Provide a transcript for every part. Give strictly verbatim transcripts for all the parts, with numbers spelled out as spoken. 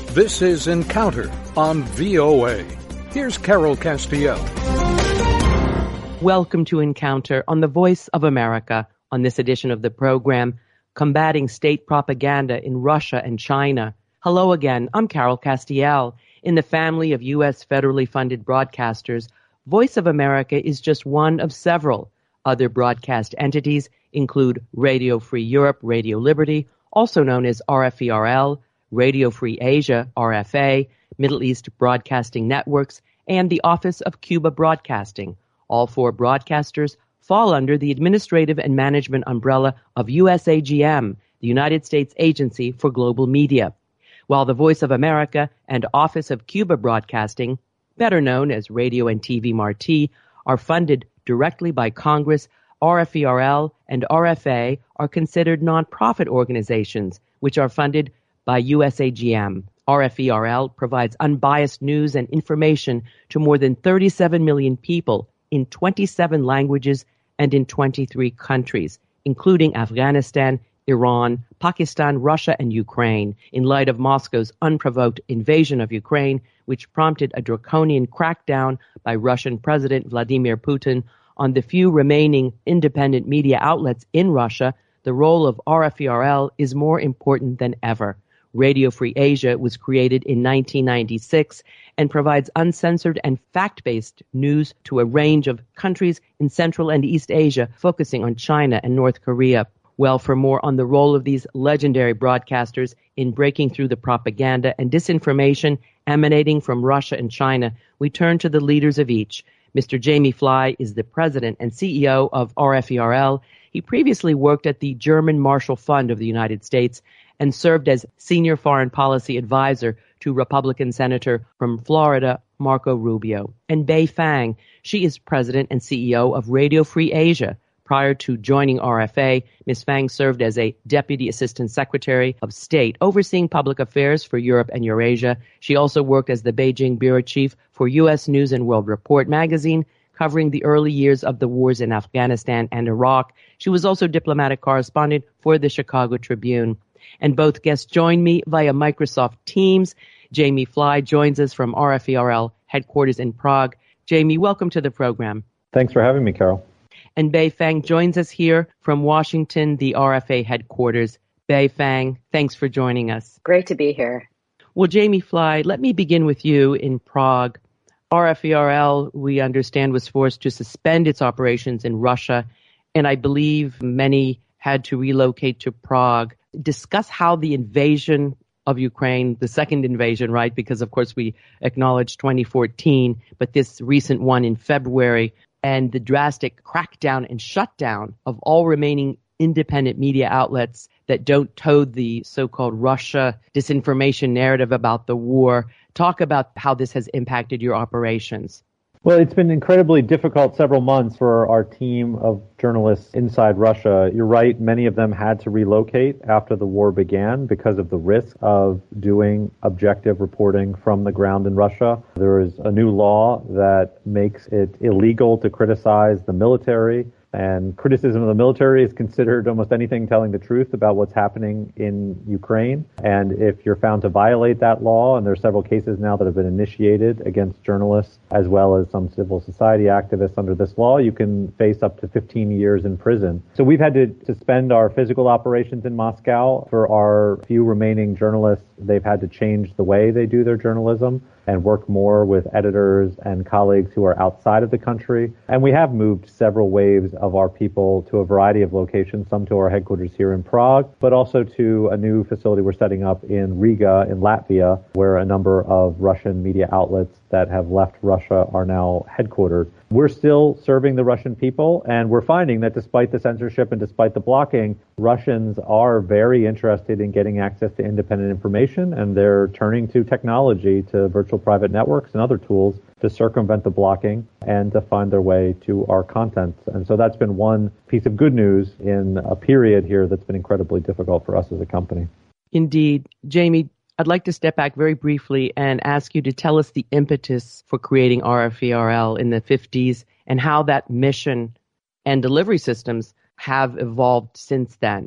This is Encounter on V O A. Here's Carol Castiel. Welcome to Encounter on the Voice of America. On this edition of the program, Combating State Propaganda in Russia and China. Hello again, I'm Carol Castiel. In the family of U S federally funded broadcasters, Voice of America is just one of several. Other broadcast entities include Radio Free Europe, Radio Liberty, also known as R F E R L, Radio Free Asia, R F A, Middle East Broadcasting Networks, and the Office of Cuba Broadcasting. All four broadcasters fall under the administrative and management umbrella of U S A G M, the United States Agency for Global Media. While the Voice of America and Office of Cuba Broadcasting, better known as Radio and T V Marti, are funded directly by Congress, R F E R L and R F A are considered nonprofit organizations, which are funded by U S A G M. R F E R L provides unbiased news and information to more than thirty-seven million people in twenty-seven languages and in twenty-three countries, including Afghanistan, Iran, Pakistan, Russia, and Ukraine, in light of Moscow's unprovoked invasion of Ukraine, which prompted a draconian crackdown by Russian President Vladimir Putin on the few remaining independent media outlets in Russia. The role of R F E R L is more important than ever. Radio Free Asia was created in nineteen ninety-six and provides uncensored and fact-based news to a range of countries in Central and East Asia, focusing on China and North Korea. Well, for more on the role of these legendary broadcasters in breaking through the propaganda and disinformation emanating from Russia and China, we turn to the leaders of each. Mister Jamie Fly is the president and C E O of R F E R L. He previously worked at the German Marshall Fund of the United States and served as senior foreign policy advisor to Republican Senator from Florida, Marco Rubio. And Bei Fang, she is president and C E O of Radio Free Asia. Prior to joining R F A, Miz Fang served as a Deputy Assistant Secretary of State, overseeing public affairs for Europe and Eurasia. She also worked as the Beijing Bureau Chief for U S News and World Report magazine, covering the early years of the wars in Afghanistan and Iraq. She was also diplomatic correspondent for the Chicago Tribune. And both guests join me via Microsoft Teams. Jamie Fly joins us from R F E R L headquarters in Prague. Jamie, welcome to the program. Thanks for having me, Carol. And Bei Fang joins us here from Washington, the R F A headquarters. Bei Fang, thanks for joining us. Great to be here. Well, Jamie Fly, let me begin with you in Prague. R F E R L, we understand, was forced to suspend its operations in Russia, and I believe many had to relocate to Prague. Discuss how the invasion of Ukraine, the second invasion, right? Because, of course, we acknowledged twenty fourteen, but this recent one in February, and the drastic crackdown and shutdown of all remaining independent media outlets that don't toe the so-called Russia disinformation narrative about the war. Talk about how this has impacted your operations. Well, it's been incredibly difficult several months for our team of journalists inside Russia. You're right, many of them had to relocate after the war began because of the risk of doing objective reporting from the ground in Russia. There is a new law that makes it illegal to criticize the military, and criticism of the military is considered almost anything telling the truth about what's happening in Ukraine. And if you're found to violate that law, and there are several cases now that have been initiated against journalists as well as some civil society activists under this law, you can face up to fifteen years in prison. So we've had to suspend our physical operations in Moscow. For our few remaining journalists, they've had to change the way they do their journalism and work more with editors and colleagues who are outside of the country. And we have moved several waves of our people to a variety of locations, some to our headquarters here in Prague, but also to a new facility we're setting up in Riga in Latvia, where a number of Russian media outlets that have left Russia are now headquartered. We're still serving the Russian people, and we're finding that despite the censorship and despite the blocking, Russians are very interested in getting access to independent information, and they're turning to technology, to virtual private networks and other tools to circumvent the blocking and to find their way to our content. And so that's been one piece of good news in a period here that's been incredibly difficult for us as a company. Indeed. Jamie, I'd like to step back very briefly and ask you to tell us the impetus for creating R F E R L in the fifties and how that mission and delivery systems have evolved since then.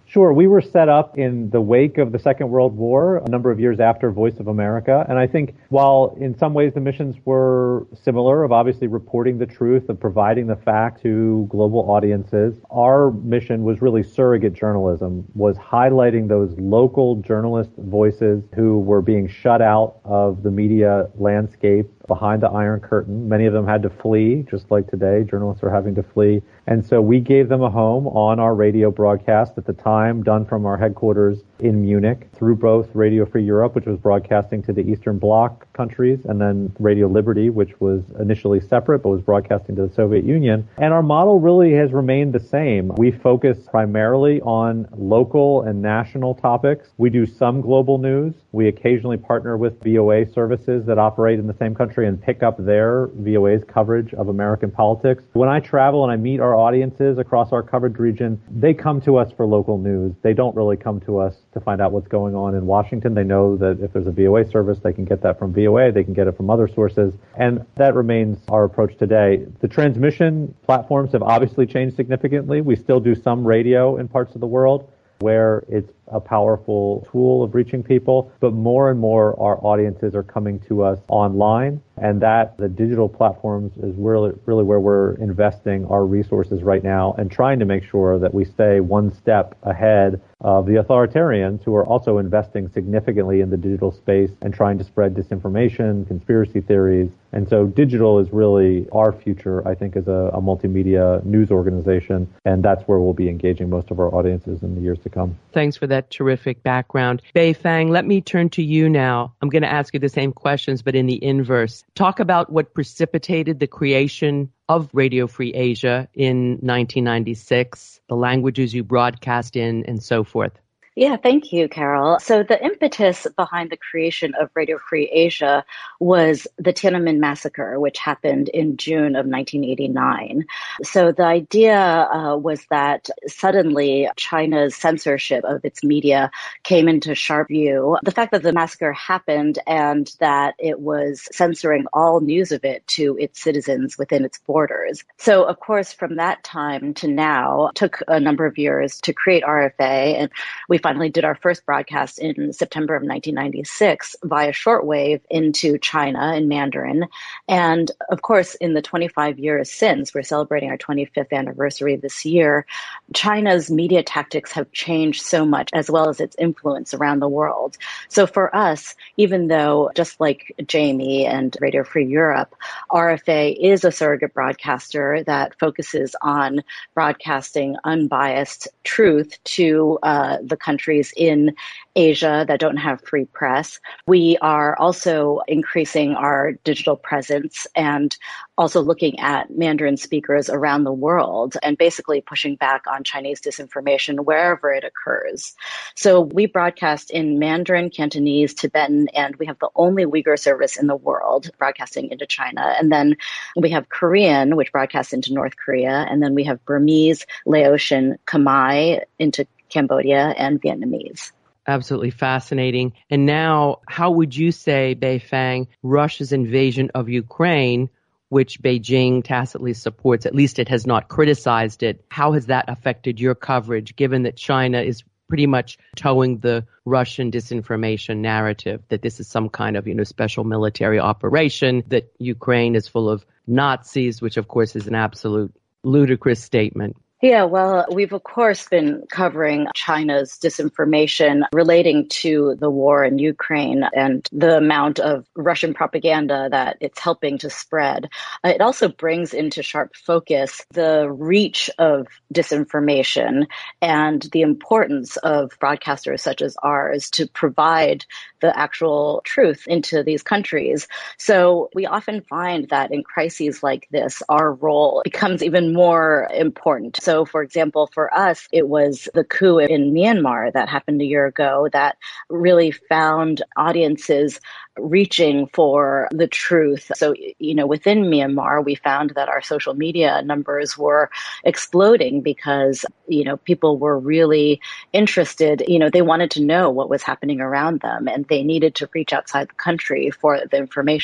Sure. We were set up in the wake of the Second World War, a number of years after Voice of America. And I think while in some ways the missions were similar, of obviously reporting the truth, of providing the fact to global audiences, our mission was really surrogate journalism, was highlighting those local journalist voices who were being shut out of the media landscape behind the Iron Curtain. Many of them had to flee, just like today, journalists are having to flee. And so we gave them a home on our radio broadcast at the time, done from our headquarters in Munich, through both Radio Free Europe, which was broadcasting to the Eastern Bloc countries, and then Radio Liberty, which was initially separate but was broadcasting to the Soviet Union. And our model really has remained the same. We focus primarily on local and national topics. We do some global news. We occasionally partner with V O A services that operate in the same country and pick up their V O A's coverage of American politics. When I travel and I meet our audiences across our coverage region, they come to us for local news. They don't really come to us to find out what's going on in Washington. They know that if there's a V O A service, they can get that from V O A, they can get it from other sources, and that remains our approach today. The transmission platforms have obviously changed significantly. We still do some radio in parts of the world where it's a powerful tool of reaching people, but more and more our audiences are coming to us online, and that the digital platforms is really, really where we're investing our resources right now and trying to make sure that we stay one step ahead of the authoritarians who are also investing significantly in the digital space and trying to spread disinformation, conspiracy theories. And so digital is really our future, I think, as a, a multimedia news organization, and that's where we'll be engaging most of our audiences in the years to come. Thanks for that terrific background. Beifang, let me turn to you now. I'm going to ask you the same questions, but in the inverse. Talk about what precipitated the creation of Radio Free Asia in nineteen ninety-six, the languages you broadcast in, and so forth. Yeah, thank you, Carol. So the impetus behind the creation of Radio Free Asia was the Tiananmen Massacre, which happened in June of nineteen eighty-nine. So the idea uh, was that suddenly China's censorship of its media came into sharp view. The fact that the massacre happened and that it was censoring all news of it to its citizens within its borders. So, of course, from that time to now, it took a number of years to create R F A, and we finally did our first broadcast in September of nineteen ninety-six via shortwave into China in Mandarin. And of course, in the twenty-five years since, we're celebrating our twenty-fifth anniversary this year, China's media tactics have changed so much, as well as its influence around the world. So for us, even though just like Jamie and Radio Free Europe, R F A is a surrogate broadcaster that focuses on broadcasting unbiased truth to uh, the countries in Asia that don't have free press. We are also increasing our digital presence and also looking at Mandarin speakers around the world and basically pushing back on Chinese disinformation wherever it occurs. So we broadcast in Mandarin, Cantonese, Tibetan, and we have the only Uyghur service in the world broadcasting into China. And then we have Korean, which broadcasts into North Korea. And then we have Burmese, Laotian, Khmer into Cambodia, and Vietnamese. Absolutely fascinating. And now, how would you say, Beifang, Russia's invasion of Ukraine, which Beijing tacitly supports, at least it has not criticized it, how has that affected your coverage, given that China is pretty much towing the Russian disinformation narrative, that this is some kind of, you know, special military operation, that Ukraine is full of Nazis, which of course is an absolute ludicrous statement? Yeah, well, we've, of course, been covering China's disinformation relating to the war in Ukraine and the amount of Russian propaganda that it's helping to spread. It also brings into sharp focus the reach of disinformation and the importance of broadcasters such as ours to provide the actual truth into these countries. So we often find that in crises like this, our role becomes even more important. So, for example, for us, it was the coup in Myanmar that happened a year ago that really found audiences reaching for the truth. So, you know, within Myanmar, we found that our social media numbers were exploding because, you know, people were really interested. You know, they wanted to know what was happening around them, and they needed to reach outside the country for the information.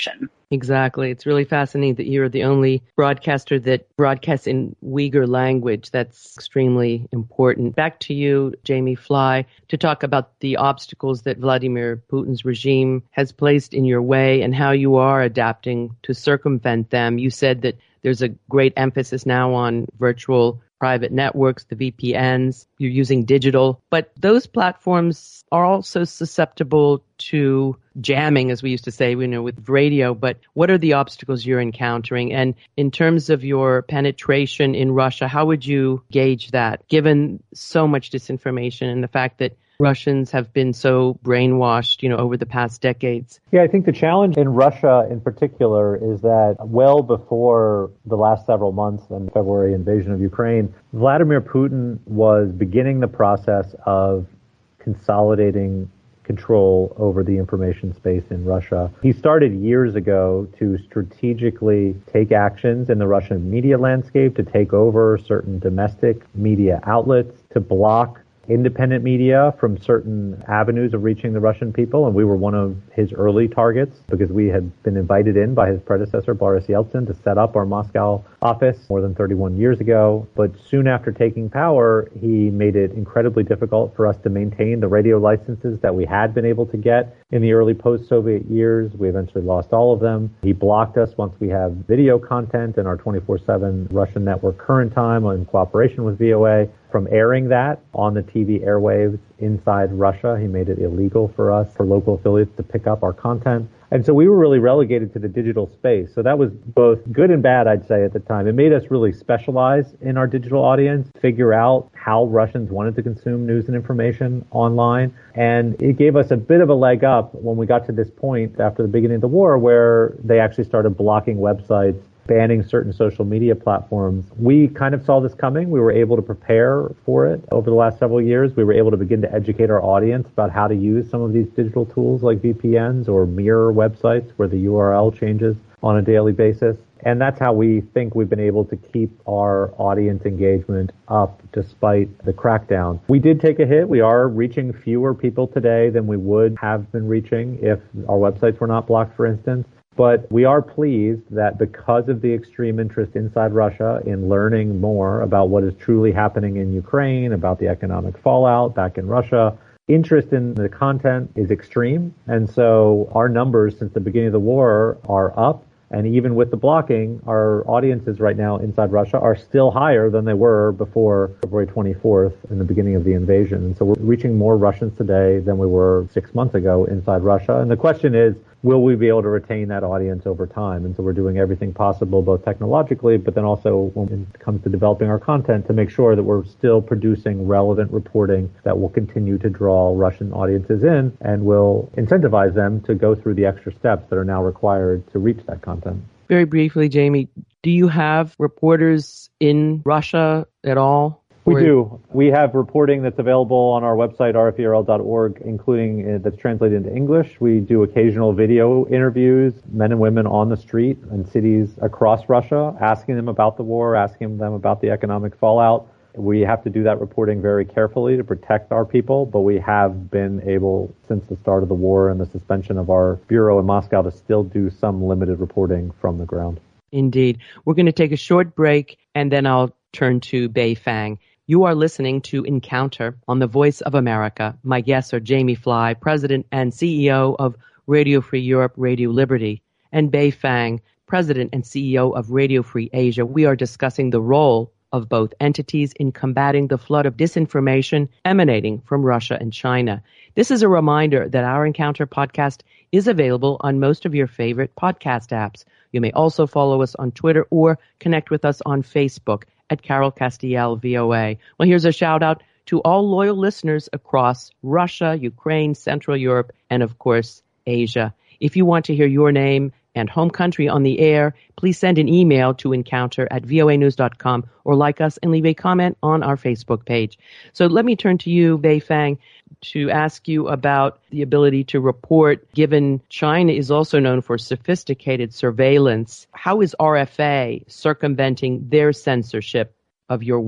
Exactly. It's really fascinating that you're the only broadcaster that broadcasts in Uyghur language. That's extremely important. Back to you, Jamie Fly, to talk about the obstacles that Vladimir Putin's regime has placed in your way and how you are adapting to circumvent them. You said that there's a great emphasis now on virtual private networks, the V P Ns. You're using digital, but those platforms are also susceptible to jamming, as we used to say, you know, with radio. But what are the obstacles you're encountering? And in terms of your penetration in Russia, how would you gauge that, given so much disinformation and the fact that Russians have been so brainwashed, you know, over the past decades? Yeah, I think the challenge in Russia in particular is that well before the last several months and February invasion of Ukraine, Vladimir Putin was beginning the process of consolidating control over the information space in Russia. He started years ago to strategically take actions in the Russian media landscape, to take over certain domestic media outlets, to block independent media from certain avenues of reaching the Russian people. And we were one of his early targets because we had been invited in by his predecessor, Boris Yeltsin, to set up our Moscow office more than thirty-one years ago. But soon after taking power, he made it incredibly difficult for us to maintain the radio licenses that we had been able to get in the early post-Soviet years. We eventually lost all of them. He blocked us once we have video content in our twenty-four seven Russian network Current Time in cooperation with V O A from airing that on the T V airwaves inside Russia. He made it illegal for us, for local affiliates, to pick up our content. And so we were really relegated to the digital space. So that was both good and bad, I'd say, at the time. It made us really specialize in our digital audience, figure out how Russians wanted to consume news and information online. And it gave us a bit of a leg up when we got to this point after the beginning of the war where they actually started blocking websites, banning certain social media platforms. We kind of saw this coming. We were able to prepare for it over the last several years. We were able to begin to educate our audience about how to use some of these digital tools like V P Ns or mirror websites where the U R L changes on a daily basis. And that's how we think we've been able to keep our audience engagement up despite the crackdown. We did take a hit. We are reaching fewer people today than we would have been reaching if our websites were not blocked, for instance. But we are pleased that because of the extreme interest inside Russia in learning more about what is truly happening in Ukraine, about the economic fallout back in Russia, interest in the content is extreme. And so our numbers since the beginning of the war are up. And even with the blocking, our audiences right now inside Russia are still higher than they were before February twenty-fourth in the beginning of the invasion. And so we're reaching more Russians today than we were six months ago inside Russia. And the question is, will we be able to retain that audience over time? And so we're doing everything possible, both technologically, but then also when it comes to developing our content to make sure that we're still producing relevant reporting that will continue to draw Russian audiences in and will incentivize them to go through the extra steps that are now required to reach that content. Very briefly, Jamie, do you have reporters in Russia at all? We do. We have reporting that's available on our website, r f e r l dot org, including uh, that's translated into English. We do occasional video interviews, men and women on the street in cities across Russia, asking them about the war, asking them about the economic fallout. We have to do that reporting very carefully to protect our people, but we have been able, since the start of the war and the suspension of our bureau in Moscow, to still do some limited reporting from the ground. Indeed. We're going to take a short break, and then I'll turn to Beifang. You are listening to Encounter on the Voice of America. My guests are Jamie Fly, President and C E O of Radio Free Europe, Radio Liberty, and Beifang, President and C E O of Radio Free Asia. We are discussing the role of both entities in combating the flood of disinformation emanating from Russia and China. This is a reminder that our Encounter podcast is available on most of your favorite podcast apps. You may also follow us on Twitter or connect with us on Facebook at Carol Castiel, V O A. Well, here's a shout out to all loyal listeners across Russia, Ukraine, Central Europe, and of course, Asia. If you want to hear your name and home country on the air, please send an email to encounter at voa news dot com or like us and leave a comment on our Facebook page. So let me turn to you, Beifang, to ask you about the ability to report, given China is also known for sophisticated surveillance. How is R F A circumventing their censorship of your work?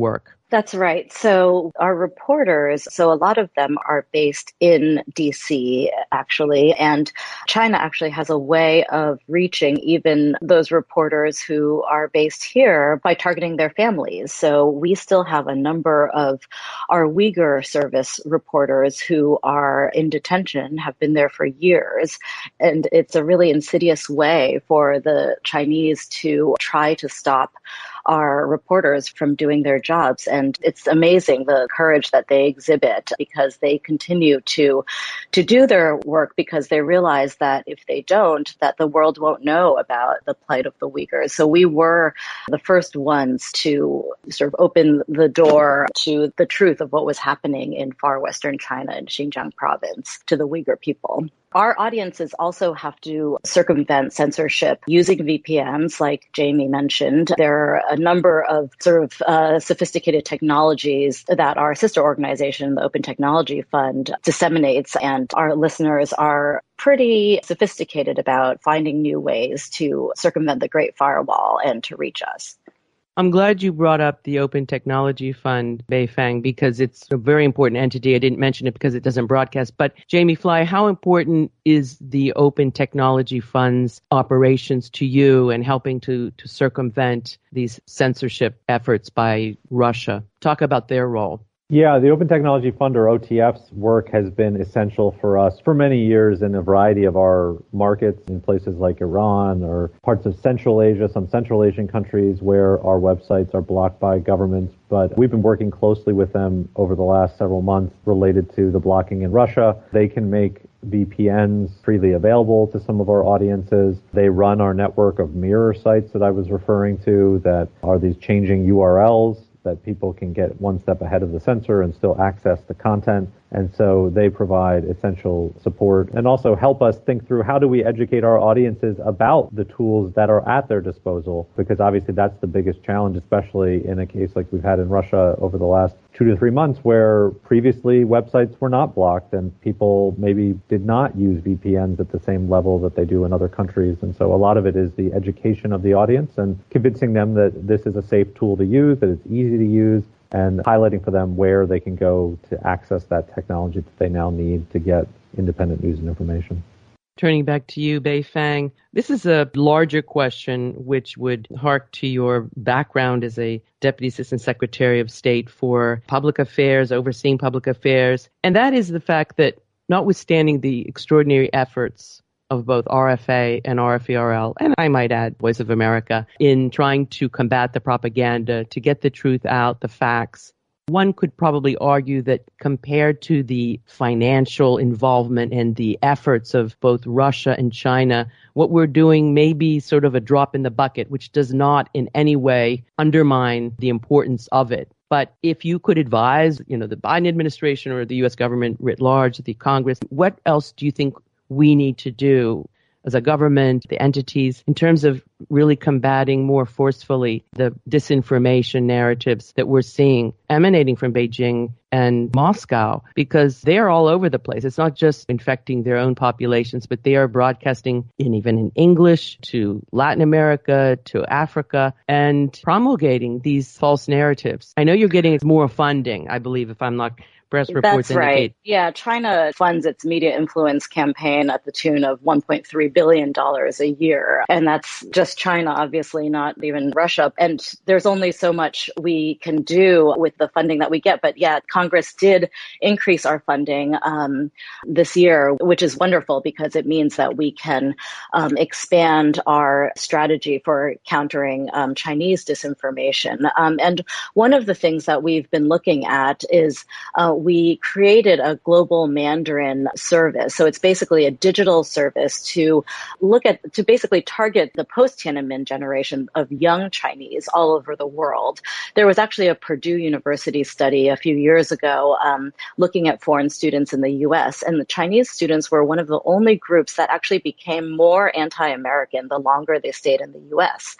That's right. So our reporters, so a lot of them are based in D C, actually, and China actually has a way of reaching even those reporters who are based here by targeting their families. So we still have a number of our Uyghur service reporters who are in detention, have been there for years, and it's a really insidious way for the Chinese to try to stop our reporters from doing their jobs. And it's amazing the courage that they exhibit because they continue to, to do their work because they realize that if they don't, that the world won't know about the plight of the Uyghurs. So we were the first ones to sort of open the door to the truth of what was happening in far western China in Xinjiang province to the Uyghur people. Our audiences also have to circumvent censorship using V P Ns, like Jamie mentioned. There are a number of sort of uh, sophisticated technologies that our sister organization, the Open Technology Fund, disseminates, and our listeners are pretty sophisticated about finding new ways to circumvent the Great Firewall and to reach us. I'm glad you brought up the Open Technology Fund, Beifang, because it's a very important entity. I didn't mention it because it doesn't broadcast. But Jamie Fly, how important is the Open Technology Fund's operations to you and helping to, to circumvent these censorship efforts by Russia? Talk about their role. Yeah, the Open Technology Fund, or O T F's work has been essential for us for many years in a variety of our markets in places like Iran or parts of Central Asia, some Central Asian countries where our websites are blocked by governments. But we've been working closely with them over the last several months related to the blocking in Russia. They can make V P Ns freely available to some of our audiences. They run our network of mirror sites that I was referring to that are these changing U R Ls that people can get one step ahead of the censor and still access the content. And so they provide essential support and also help us think through how do we educate our audiences about the tools that are at their disposal, because obviously that's the biggest challenge, especially in a case like we've had in Russia over the last two to three months where previously websites were not blocked and people maybe did not use V P Ns at the same level that they do in other countries. And so a lot of it is the education of the audience and convincing them that this is a safe tool to use, that it's easy to use, and highlighting for them where they can go to access that technology that they now need to get independent news and information. Turning back to you, Beifang, this is a larger question which would hark to your background as a Deputy Assistant Secretary of State for Public Affairs, overseeing public affairs. And that is the fact that notwithstanding the extraordinary efforts of both R F A and R F E R L, and I might add Voice of America, in trying to combat the propaganda, to get the truth out, the facts. One could probably argue that compared to the financial involvement and the efforts of both Russia and China, what we're doing may be sort of a drop in the bucket, which does not in any way undermine the importance of it. But if you could advise, you know, the Biden administration or the U S government writ large, the Congress, what else do you think we need to do as a government, the entities, in terms of really combating more forcefully the disinformation narratives that we're seeing emanating from Beijing and Moscow, because they are all over the place. It's not just infecting their own populations, but they are broadcasting in even in English to Latin America, to Africa, and promulgating these false narratives. I know you're getting more funding, I believe, if I'm not press reports That's right. indicate. Yeah, China funds its media influence campaign at the tune of one point three billion dollars a year. And that's just China, obviously, not even Russia. And there's only so much we can do with the funding that we get. But yeah, Congress did increase our funding um, this year, which is wonderful because it means that we can um, expand our strategy for countering um, Chinese disinformation. Um, and one of the things that we've been looking at is uh, we created a global Mandarin service. So it's basically a digital service to look at, to basically target the post-Tiananmen generation of young Chinese all over the world. There was actually a Purdue University study a few years ago um, looking at foreign students in the U S, and the Chinese students were one of the only groups that actually became more anti-American the longer they stayed in the U S.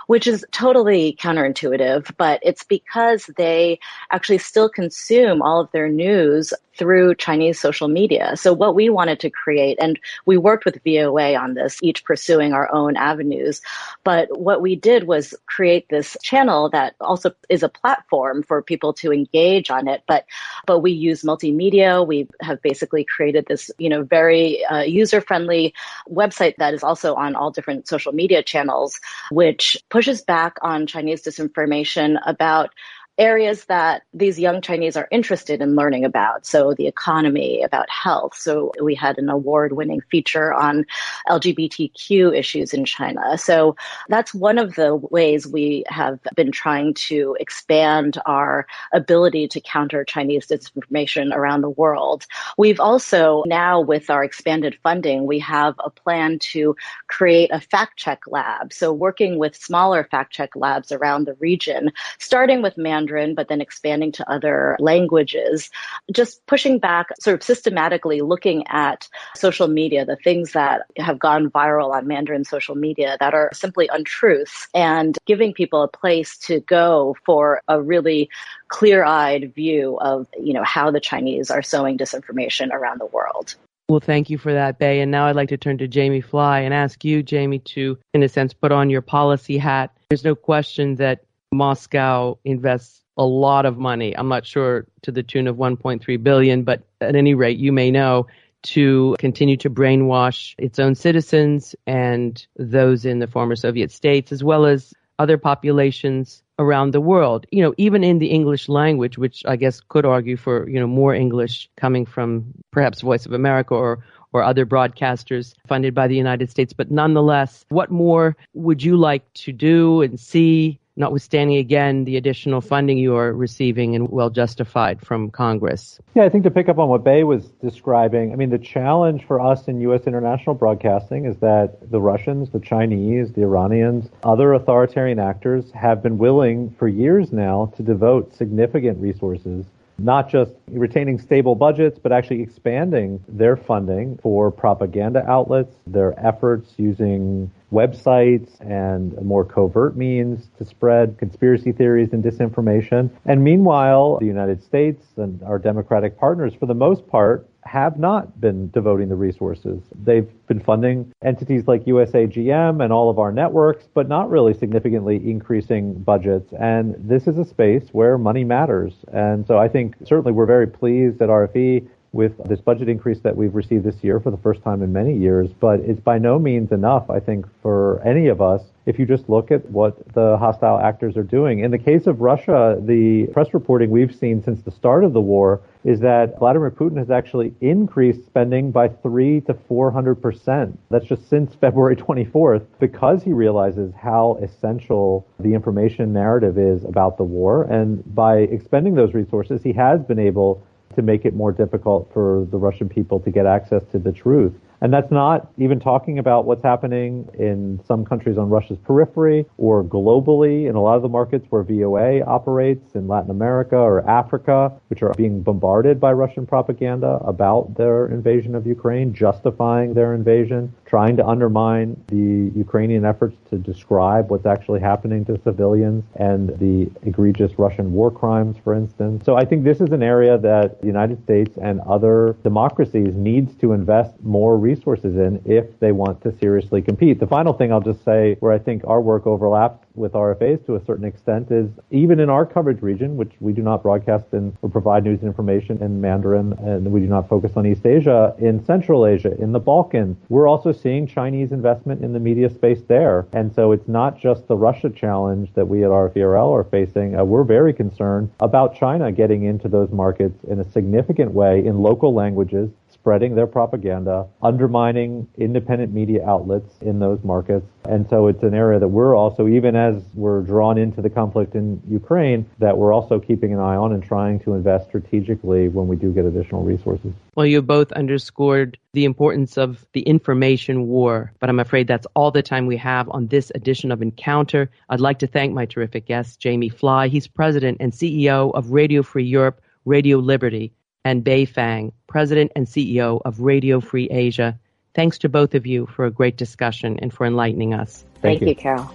which is totally counterintuitive, but it's because they actually still consume all of their news through Chinese social media. So what we wanted to create, and we worked with V O A on this, each pursuing our own avenues, but what we did was create this channel that also is a platform for people to engage on it, but but we use multimedia. We have basically created this, you know, very uh, user-friendly website that is also on all different social media channels, which pushes back on Chinese disinformation about areas that these young Chinese are interested in learning about. So the economy, about health. So we had an award-winning feature on L G B T Q issues in China. So that's one of the ways we have been trying to expand our ability to counter Chinese disinformation around the world. We've also now, with our expanded funding, we have a plan to create a fact-check lab. So working with smaller fact-check labs around the region, starting with Mandarin, but then expanding to other languages, just pushing back, sort of systematically looking at social media, the things that have gone viral on Mandarin social media that are simply untruths, and giving people a place to go for a really clear-eyed view of, you know, how the Chinese are sowing disinformation around the world. Well, thank you for that, Bei. And now I'd like to turn to Jamie Fly and ask you, Jamie, to, in a sense, put on your policy hat. There's no question that Moscow invests a lot of money. I'm not sure to the tune of one point three billion dollars, but at any rate, you may know, to continue to brainwash its own citizens and those in the former Soviet states, as well as other populations around the world. You know, even in the English language, which I guess could argue for, you know, more English coming from perhaps Voice of America or or other broadcasters funded by the United States. But nonetheless, what more would you like to do and see, notwithstanding, again, the additional funding you are receiving and well justified from Congress? Yeah, I think to pick up on what Bei was describing, I mean, the challenge for us in U S international broadcasting is that the Russians, the Chinese, the Iranians, other authoritarian actors have been willing for years now to devote significant resources, not just retaining stable budgets, but actually expanding their funding for propaganda outlets, their efforts using websites and more covert means to spread conspiracy theories and disinformation. And meanwhile, the United States and our democratic partners, for the most part, have not been devoting the resources. They've been funding entities like U S A G M and all of our networks, but not really significantly increasing budgets. And this is a space where money matters. And so I think certainly we're very pleased at R F E with this budget increase that we've received this year for the first time in many years, but it's by no means enough, I think, for any of us if you just look at what the hostile actors are doing. In the case of Russia, the press reporting we've seen since the start of the war is that Vladimir Putin has actually increased spending by three to four hundred percent. That's just since February twenty-fourth, because he realizes how essential the information narrative is about the war. And by expending those resources, he has been able to make it more difficult for the Russian people to get access to the truth. And that's not even talking about what's happening in some countries on Russia's periphery or globally in a lot of the markets where V O A operates in Latin America or Africa, which are being bombarded by Russian propaganda about their invasion of Ukraine, justifying their invasion, trying to undermine the Ukrainian efforts to describe what's actually happening to civilians and the egregious Russian war crimes, for instance. So I think this is an area that the United States and other democracies needs to invest more resources resources in if they want to seriously compete. The final thing I'll just say, where I think our work overlaps with R F A's to a certain extent, is even in our coverage region, which we do not broadcast in or provide news and information in Mandarin, and we do not focus on East Asia, in Central Asia, in the Balkans, we're also seeing Chinese investment in the media space there. And so it's not just the Russia challenge that we at R F E R L are facing. Uh, we're very concerned about China getting into those markets in a significant way in local languages, spreading their propaganda, undermining independent media outlets in those markets. And so it's an area that we're also, even as we're drawn into the conflict in Ukraine, that we're also keeping an eye on and trying to invest strategically when we do get additional resources. Well, you both underscored the importance of the information war, but I'm afraid that's all the time we have on this edition of Encounter. I'd like to thank my terrific guest, Jamie Fly. He's president and C E O of Radio Free Europe, Radio Liberty, and Bei Fang, president and C E O of Radio Free Asia. Thanks to both of you for a great discussion and for enlightening us. Thank, Thank you, Carol.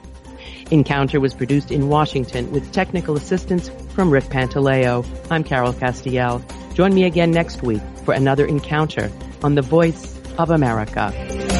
Encounter was produced in Washington with technical assistance from Rick Pantaleo. I'm Carol Castiel. Join me again next week for another encounter on The Voice of America.